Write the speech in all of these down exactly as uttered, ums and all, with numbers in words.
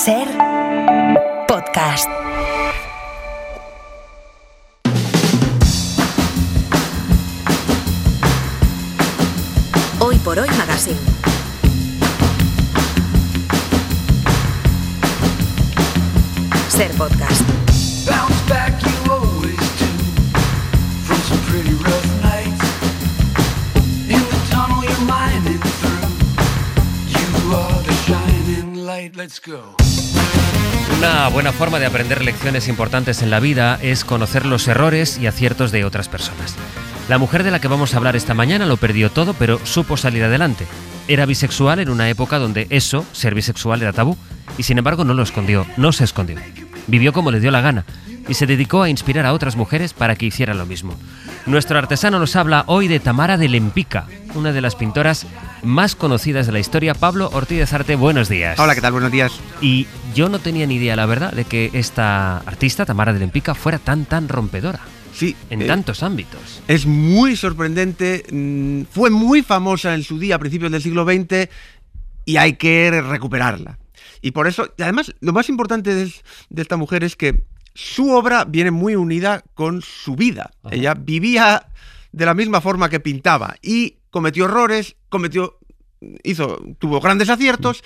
Ser podcast. Hoy por Hoy Magazine. Ser podcast. Bounce back, you always do, from some pretty rough nights. In the tunnel you're mining through, you are the shining light. Let's go. Una buena forma de aprender lecciones importantes en la vida es conocer los errores y aciertos de otras personas. La mujer de la que vamos a hablar esta mañana lo perdió todo, pero supo salir adelante. Era bisexual en una época donde eso, ser bisexual, era tabú, y sin embargo no lo escondió, no se escondió. Vivió como le dio la gana y se dedicó a inspirar a otras mujeres para que hicieran lo mismo. Nuestro artesano nos habla hoy de Tamara de Lempicka, una de las pintoras más conocidas de la historia. Pablo Ortiz de Zarte, buenos días. Hola, ¿qué tal? Buenos días. Y yo no tenía ni idea, la verdad, de que esta artista, Tamara de Lempicka, fuera tan, tan rompedora. Sí. En eh, tantos ámbitos. Es muy sorprendente. Fue muy famosa en su día, a principios del siglo veinte, y hay que recuperarla. Y por eso, y además, lo más importante de, de esta mujer es que su obra viene muy unida con su vida. Ajá. Ella vivía de la misma forma que pintaba y cometió errores, cometió, hizo, tuvo grandes aciertos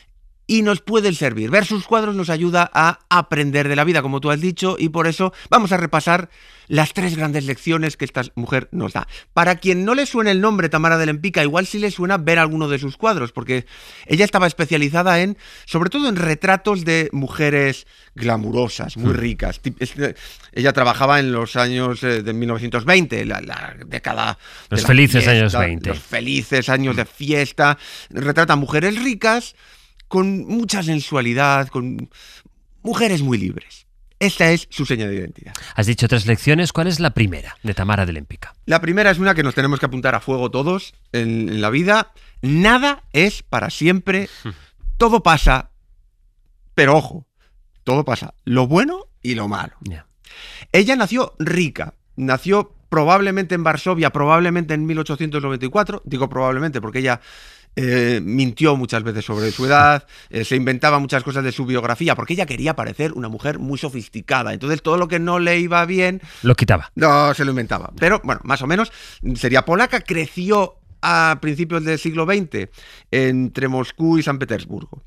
y nos pueden servir. Ver sus cuadros nos ayuda a aprender de la vida, como tú has dicho, y por eso vamos a repasar las tres grandes lecciones que esta mujer nos da. Para quien no le suene el nombre Tamara de Lempicka, igual sí le suena ver alguno de sus cuadros, porque ella estaba especializada en, sobre todo en retratos de mujeres glamurosas, muy ricas. Ella trabajaba en los años de mil novecientos veinte, la, la década Los de la felices fiesta, años veinte. Los felices años de fiesta. Retrata mujeres ricas, con mucha sensualidad, con mujeres muy libres. Esta es su seña de identidad. Has dicho tres lecciones. ¿Cuál es la primera de Tamara de Lempicka? La primera es una que nos tenemos que apuntar a fuego todos en, en la vida. Nada es para siempre. Todo pasa. Pero ojo, todo pasa. Lo bueno y lo malo. Yeah. Ella nació rica. Nació probablemente en Varsovia, probablemente en mil ochocientos noventa y cuatro. Digo probablemente porque ella Eh, mintió muchas veces sobre su edad, eh, se inventaba muchas cosas de su biografía, porque ella quería parecer una mujer muy sofisticada. Entonces todo lo que no le iba bien lo quitaba. No, se lo inventaba. Pero bueno, más o menos, sería polaca, creció a principios del siglo veinte entre Moscú y San Petersburgo.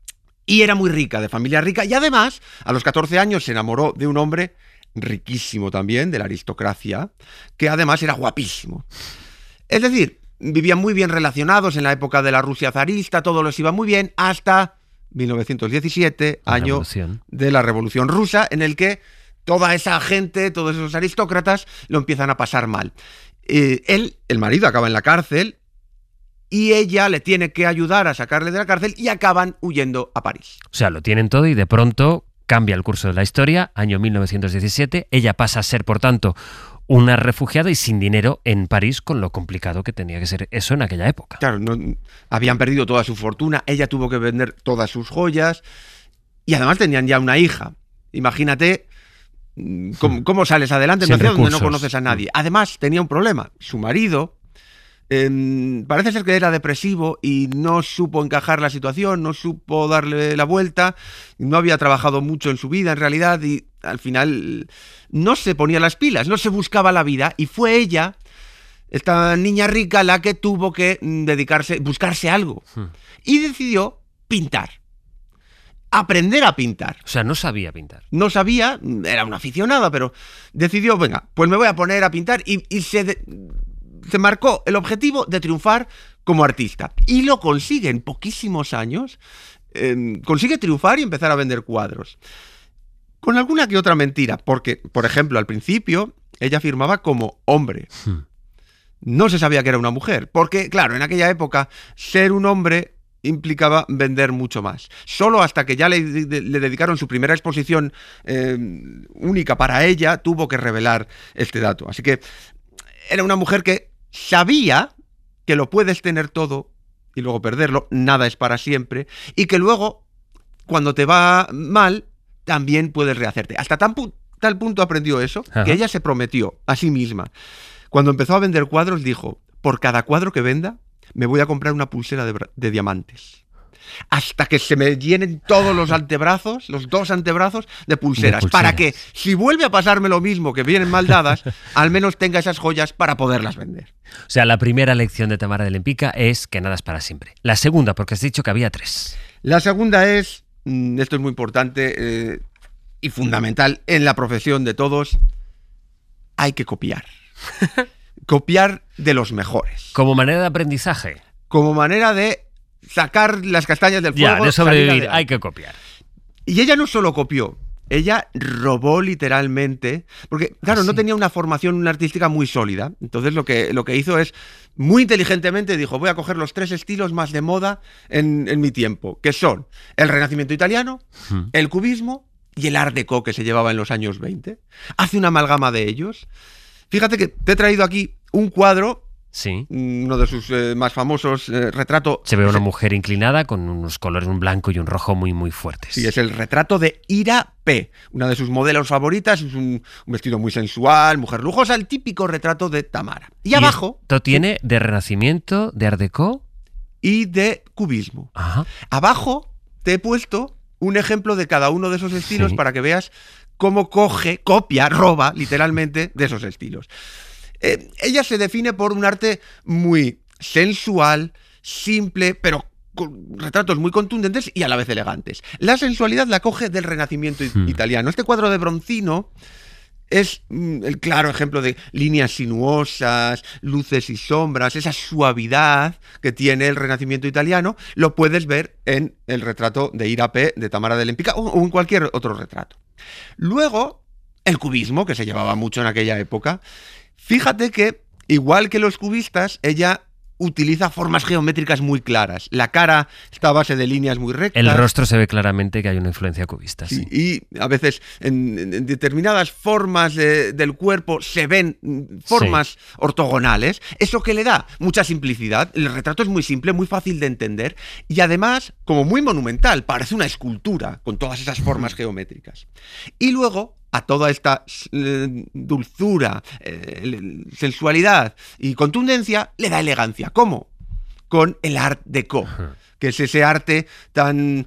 Y era muy rica, de familia rica, y además, a los catorce años se enamoró de un hombre riquísimo también, de la aristocracia, que además era guapísimo. Es decir, vivían muy bien relacionados en la época de la Rusia zarista, todo les iba muy bien, hasta mil novecientos diecisiete, la año revolución. de la Revolución Rusa, en el que toda esa gente, todos esos aristócratas, lo empiezan a pasar mal. Eh, él, el marido, acaba en la cárcel y ella le tiene que ayudar a sacarle de la cárcel y acaban huyendo a París. O sea, lo tienen todo y de pronto cambia el curso de la historia, año mil novecientos diecisiete, ella pasa a ser, por tanto, una refugiada y sin dinero en París, con lo complicado que tenía que ser eso en aquella época. Claro, no, habían perdido toda su fortuna, ella tuvo que vender todas sus joyas y además tenían ya una hija. Imagínate cómo, cómo sales adelante en una ciudad donde no conoces a nadie. Además, tenía un problema. Su marido eh, parece ser que era depresivo y no supo encajar la situación, no supo darle la vuelta, no había trabajado mucho en su vida en realidad y al final no se ponía las pilas, no se buscaba la vida y fue ella, esta niña rica, la que tuvo que dedicarse, buscarse algo y decidió pintar, aprender a pintar. O sea, no sabía pintar. No sabía, era una aficionada, pero decidió, venga, pues me voy a poner a pintar y, y se, de, se marcó el objetivo de triunfar como artista y lo consigue en poquísimos años, eh, consigue triunfar y empezar a vender cuadros. Con alguna que otra mentira, porque, por ejemplo, al principio ella firmaba como hombre. Hmm. No se sabía que era una mujer, porque, claro, en aquella época ser un hombre implicaba vender mucho más. Solo hasta que ya le, le dedicaron su primera exposición eh, única para ella, tuvo que revelar este dato. Así que era una mujer que sabía que lo puedes tener todo y luego perderlo, nada es para siempre, y que luego, cuando te va mal, también puedes rehacerte. Hasta tan pu- tal punto aprendió eso, Ajá. que ella se prometió a sí misma. Cuando empezó a vender cuadros, dijo, por cada cuadro que venda, me voy a comprar una pulsera de, de diamantes. hasta que se me llenen todos los antebrazos, los dos antebrazos, de pulseras, De pulseras. para que si vuelve a pasarme lo mismo, que vienen mal dadas, al menos tenga esas joyas para poderlas vender. O sea, la primera lección de Tamara de Lempicka es que nada es para siempre. La segunda, porque has dicho que había tres. La segunda es, mm, esto es muy importante eh, y fundamental en la profesión de todos, hay que copiar. Copiar de los mejores. Como manera de aprendizaje. Como manera de sacar las castañas del Ya, fuego. de salir sobrevivir, adelante. hay que copiar. Y ella no solo copió, ella robó literalmente, porque claro, ¿Ah, no sí? tenía una formación artística muy sólida. Entonces lo que, lo que hizo es, muy inteligentemente dijo, voy a coger los tres estilos más de moda en, en mi tiempo, que son el Renacimiento italiano, Hmm. el cubismo y el Art Deco que se llevaba en los años veinte. Hace una amalgama de ellos. Fíjate que te he traído aquí un cuadro, Sí. uno de sus eh, más famosos, eh, retrato. Se ve una es el- mujer inclinada con unos colores, un blanco y un rojo muy, muy fuertes. Sí, es el retrato de Ira P, una de sus modelos favoritas. Es un, un vestido muy sensual, mujer lujosa, el típico retrato de Tamara. Y, Y abajo, esto tiene de Renacimiento, de Art Deco. y de cubismo. Ajá. Abajo te he puesto un ejemplo de cada uno de esos estilos Sí. para que veas cómo coge, copia, roba literalmente de esos estilos. Eh, ella se define por un arte muy sensual, simple, pero con retratos muy contundentes y a la vez elegantes. La sensualidad la coge del Renacimiento i- Hmm. italiano. Este cuadro de Bronzino es mm, el claro ejemplo de líneas sinuosas, luces y sombras, esa suavidad que tiene el Renacimiento italiano, lo puedes ver en el retrato de Ira P de Tamara de Lempicka o, o en cualquier otro retrato. Luego, el cubismo, que se llevaba mucho en aquella época. Fíjate que, igual que los cubistas, ella utiliza formas geométricas muy claras. La cara está a base de líneas muy rectas. El rostro se ve claramente que hay una influencia cubista. Sí. Sí, y a veces en, en- en determinadas formas de- del cuerpo se ven mm, formas ortogonales, eso que le da mucha simplicidad. El retrato es muy simple, muy fácil de entender y además como muy monumental, parece una escultura con todas esas formas geométricas. Y luego a toda esta eh, dulzura, eh, l- sensualidad y contundencia le da elegancia. ¿Cómo? Con el Art Deco, que es ese arte tan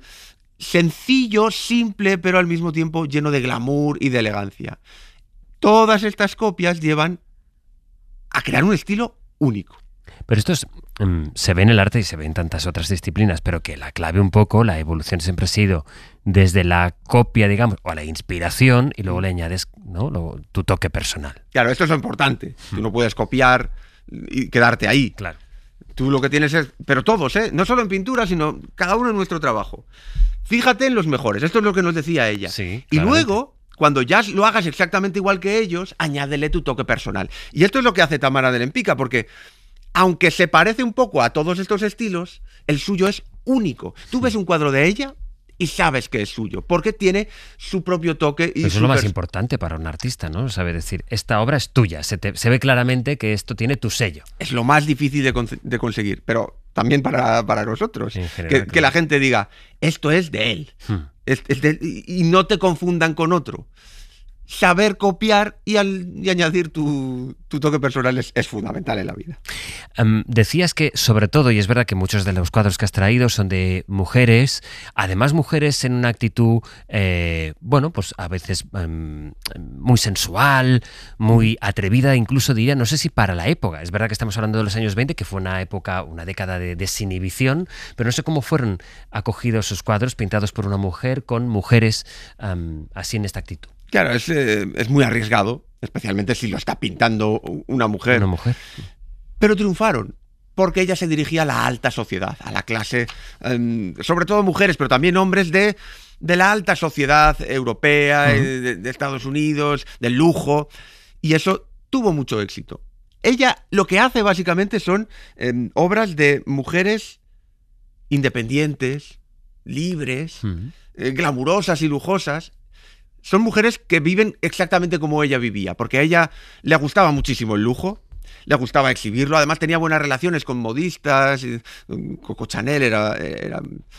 sencillo, simple, pero al mismo tiempo lleno de glamour y de elegancia. Todas estas copias llevan a crear un estilo único. Pero esto es, mm, se ve en el arte y se ve en tantas otras disciplinas, pero que la clave un poco, la evolución siempre ha sido desde la copia, digamos, o a la inspiración y luego le añades, ¿no?, Lo- tu toque personal. Claro, esto es lo importante. Tú no puedes copiar y quedarte ahí. Claro. Tú lo que tienes es... Pero todos, ¿eh? No solo en pintura, sino cada uno en nuestro trabajo. Fíjate en los mejores. Esto es lo que nos decía ella. Sí, y claramente. luego, cuando ya lo hagas exactamente igual que ellos, añádele tu toque personal. Y esto es lo que hace Tamara de Lempicka, porque aunque se parece un poco a todos estos estilos, el suyo es único. Tú ves un cuadro de ella y sabes que es suyo, porque tiene su propio toque. Y Eso es su lo más pers- importante para un artista, ¿no? Sabe decir, esta obra es tuya, se, te- se ve claramente que esto tiene tu sello. Es lo más difícil de, conce- de conseguir, pero también para, para nosotros. En general, que, que la claro. gente diga, esto es de él. Hmm. Es- es de- y y no te confundan con otro. Saber copiar y, al- y añadir tu, tu toque personal es, es fundamental en la vida. Um, decías que, sobre todo, y es verdad que muchos de los cuadros que has traído son de mujeres, además mujeres en una actitud, eh, bueno, pues a veces um, muy sensual, muy atrevida, incluso diría, no sé si para la época. Es verdad que estamos hablando de los años veinte, que fue una época, una década de desinhibición, pero no sé cómo fueron acogidos sus cuadros pintados por una mujer con mujeres um, así en esta actitud. Claro, es, eh, es muy arriesgado, especialmente si lo está pintando una mujer. Una mujer. Pero triunfaron, porque ella se dirigía a la alta sociedad, a la clase, eh, sobre todo mujeres, pero también hombres de, de la alta sociedad europea, Uh-huh. eh, de, de Estados Unidos, del lujo, y eso tuvo mucho éxito. Ella lo que hace básicamente son eh, obras de mujeres independientes, libres, Uh-huh. eh, glamurosas y lujosas. Son mujeres que viven exactamente como ella vivía, porque a ella le gustaba muchísimo el lujo, le gustaba exhibirlo, además tenía buenas relaciones con modistas, y, um, Coco Chanel era, era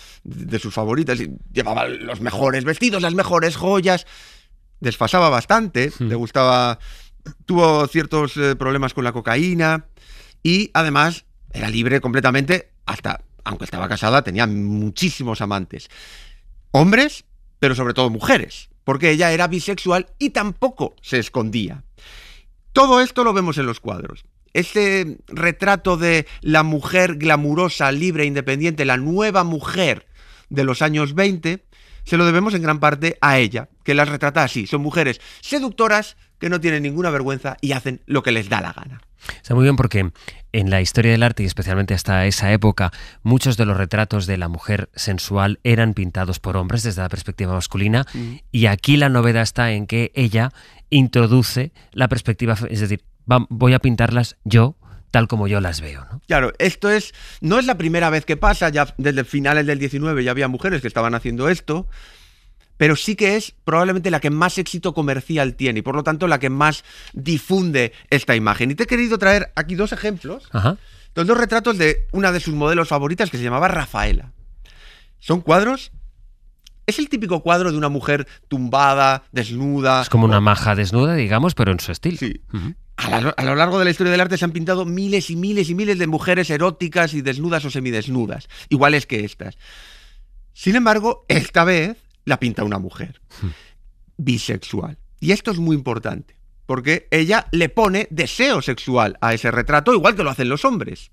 de sus favoritas, y llevaba los mejores vestidos, las mejores joyas, desfasaba bastante, Hmm. le gustaba, tuvo ciertos eh, problemas con la cocaína y además era libre completamente hasta aunque estaba casada, tenía muchísimos amantes. Hombres, pero sobre todo mujeres, porque ella era bisexual y tampoco se escondía. Todo esto lo vemos en los cuadros. Este retrato de la mujer glamurosa, libre, independiente, la nueva mujer de los años veinte, se lo debemos en gran parte a ella, que las retrata así. Son mujeres seductoras que no tienen ninguna vergüenza y hacen lo que les da la gana. Está muy bien porque en la historia del arte, y especialmente hasta esa época, muchos de los retratos de la mujer sensual eran pintados por hombres desde la perspectiva masculina, mm. y aquí la novedad está en que ella introduce la perspectiva, es decir, va, voy a pintarlas yo tal como yo las veo, ¿no? Claro, esto es no es la primera vez que pasa, ya desde finales del diecinueve ya había mujeres que estaban haciendo esto, pero sí que es probablemente la que más éxito comercial tiene y por lo tanto la que más difunde esta imagen. Y te he querido traer aquí dos ejemplos, Ajá. los dos retratos de una de sus modelos favoritas que se llamaba Rafaela. Son cuadros, es el típico cuadro de una mujer tumbada, desnuda. Es como una maja desnuda, digamos, pero en su estilo. Sí. Uh-huh. A, la, a lo largo de la historia del arte se han pintado miles y miles y miles de mujeres eróticas y desnudas o semidesnudas, iguales que estas. Sin embargo, esta vez la pinta una mujer bisexual. Y esto es muy importante, porque ella le pone deseo sexual a ese retrato, igual que lo hacen los hombres.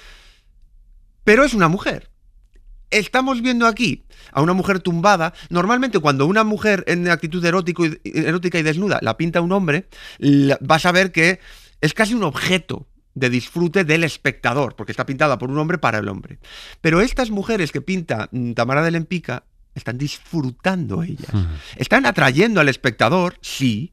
Pero es una mujer. Estamos viendo aquí a una mujer tumbada. Normalmente cuando una mujer en actitud erótico y, erótica y desnuda la pinta un hombre, la, vas a ver que es casi un objeto de disfrute del espectador, porque está pintada por un hombre para el hombre. Pero estas mujeres que pinta Tamara de Lempicka están disfrutando ellas. Uh-huh. Están atrayendo al espectador, sí,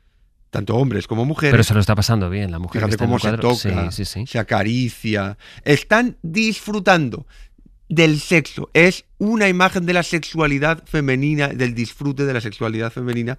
tanto hombres como mujeres. Pero se lo está pasando bien la mujer. Fíjate cómo se toca, sí, sí, sí. se acaricia. Están disfrutando del sexo. Es una imagen de la sexualidad femenina, del disfrute de la sexualidad femenina,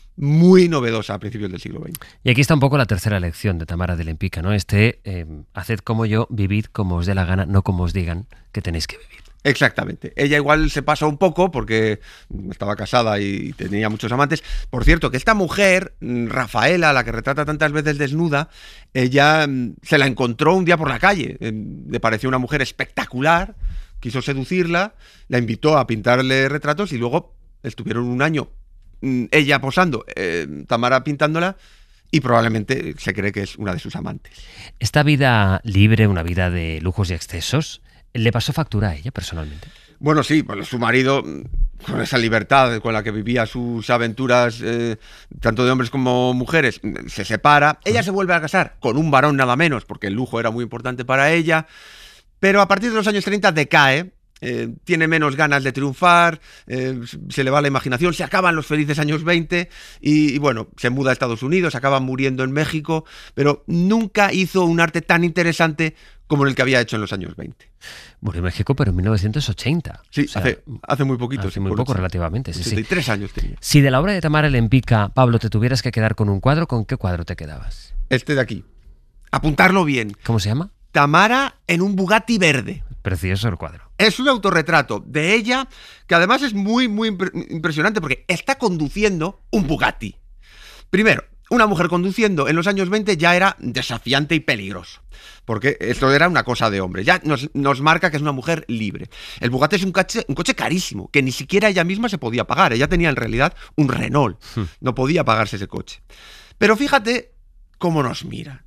muy novedosa a principios del siglo veinte. Y aquí está un poco la tercera lección de Tamara de Lempicka, ¿no? Este, eh, haced como yo, vivid como os dé la gana, no como os digan que tenéis que vivir. Exactamente. Ella igual se pasa un poco porque estaba casada y tenía muchos amantes. Por cierto, que esta mujer, Rafaela, la que retrata tantas veces desnuda, ella se la encontró un día por la calle. Le pareció una mujer espectacular, quiso seducirla, la invitó a pintarle retratos y luego estuvieron un año ella posando, eh, Tamara pintándola, y probablemente se cree que es una de sus amantes. Esta vida libre, una vida de lujos y excesos, ¿le pasó factura a ella personalmente? Bueno, sí, pues su marido, con esa libertad con la que vivía sus aventuras, eh, tanto de hombres como mujeres, se separa. Ella se vuelve a casar con un varón nada menos, porque el lujo era muy importante para ella, pero a partir de los años treinta decae. Eh, tiene menos ganas de triunfar, eh, se le va la imaginación, se acaban los felices años veinte y, y bueno, se muda a Estados Unidos, acaba muriendo en México, pero nunca hizo un arte tan interesante como el que había hecho en los años veinte. Murió en México, pero en mil novecientos ochenta. Sí, o sea, hace, hace muy poquito. Hace muy poco, relativamente, sí, ochenta y tres sí. años tenía. Si de la obra de Tamara Lempicka, Pablo, te tuvieras que quedar con un cuadro, ¿con qué cuadro te quedabas? Este de aquí. Apuntarlo bien. ¿Cómo se llama? Tamara en un Bugatti verde. Precioso el cuadro. Es un autorretrato de ella que además es muy, muy impresionante porque está conduciendo un Bugatti. Primero, una mujer conduciendo en los años veinte ya era desafiante y peligroso, porque esto era una cosa de hombre. Ya nos, nos marca que es una mujer libre. El Bugatti es un coche, un coche carísimo, que ni siquiera ella misma se podía pagar. Ella tenía en realidad un Renault. No podía pagarse ese coche. Pero fíjate cómo nos mira.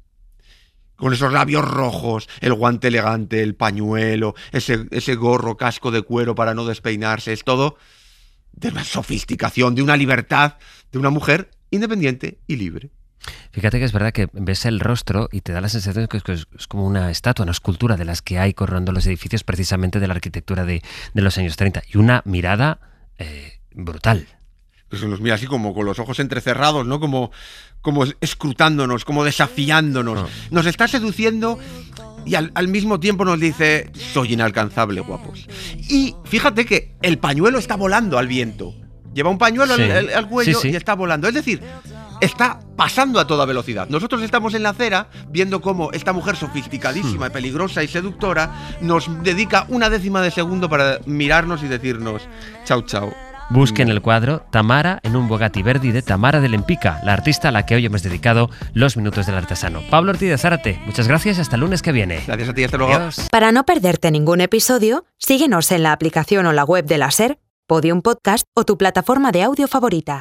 Con esos labios rojos, el guante elegante, el pañuelo, ese, ese gorro, casco de cuero para no despeinarse. Es todo de una sofisticación, de una libertad, de una mujer independiente y libre. Fíjate que es verdad que ves el rostro y te da la sensación de que es como una estatua, una escultura de las que hay coronando los edificios precisamente de la arquitectura de, de los años treinta. Y una mirada eh, brutal. Que se nos mira así como con los ojos entrecerrados, ¿no? Como, como escrutándonos, como desafiándonos. Oh. Nos está seduciendo y al, al mismo tiempo nos dice, soy inalcanzable, guapos. Y fíjate que el pañuelo está volando al viento. Lleva un pañuelo sí. al, al, al cuello sí, sí. y está volando. Es decir, está pasando a toda velocidad. Nosotros estamos en la acera viendo cómo esta mujer sofisticadísima, hmm. peligrosa y seductora nos dedica una décima de segundo para mirarnos y decirnos, chao, chao. Busquen el cuadro Tamara en un Bugatti Verdi de Tamara de Lempica, la artista a la que hoy hemos dedicado los minutos del artesano. Pablo Ortiz de Zárate, muchas gracias y hasta el lunes que viene. Gracias a ti, hasta luego. Adiós. Para no perderte ningún episodio, síguenos en la aplicación o la web de la SER, Podium Podcast o tu plataforma de audio favorita.